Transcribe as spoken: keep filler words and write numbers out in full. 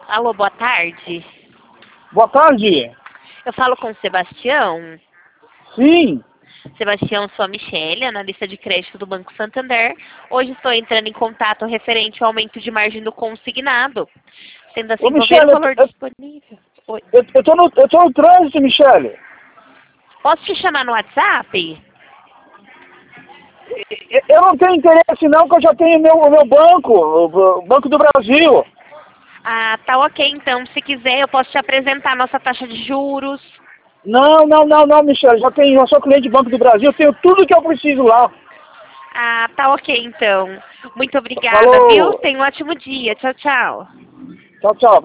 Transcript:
Alô, boa tarde. Boa tarde. Eu falo com o Sebastião. Sim. Sebastião, sou a Michele, analista de crédito do Banco Santander. Hoje estou entrando em contato referente ao aumento de margem do consignado. Sendo assim, Ô, vou ver o Michele, valor eu, disponível. Oi. eu, eu, tô no, eu tô no trânsito, Michele. Posso te chamar no WhatsApp? Eu, eu não tenho interesse não, que eu já tenho meu, o meu banco, o, o Banco do Brasil. Ah, tá ok, então. Se quiser, eu posso te apresentar a nossa taxa de juros. Não, não, não, não, Michele, já tenho, eu sou cliente do Banco do Brasil, eu tenho tudo que eu preciso lá. Ah, tá ok, então. Muito obrigada, viu? Falou. Tenha um ótimo dia. Tchau, tchau. Tchau, tchau.